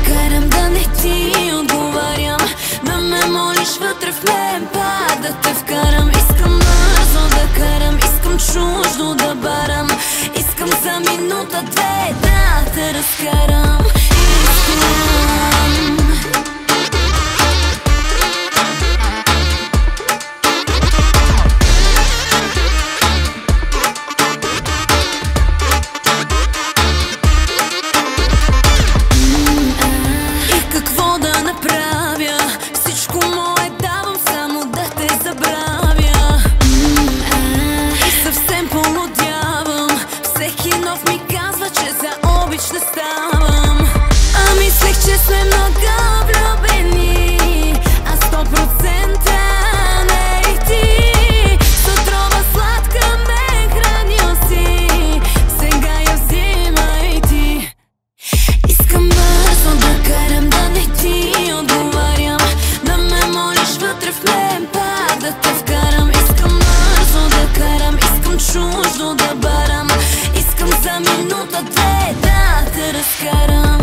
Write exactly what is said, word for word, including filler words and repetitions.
карам да не ти отговарям, да ме молиш вътре в мен пак да те вкарам. Искам бързо да карам, искам чуждо да барам, искам за минута-две да те разкарам. Искам не ставам, а мислех, че сме много влюбени, а сто процента не и ти. С отрова сладка ме хранил си, сега я взимай ти. Искам бързо да карам, да не ти отговарям, да ме молиш вътре в мен пак да те вкарам. Искам бързо да карам, искам чуждо да барам, искам за минута-две да te разкарам.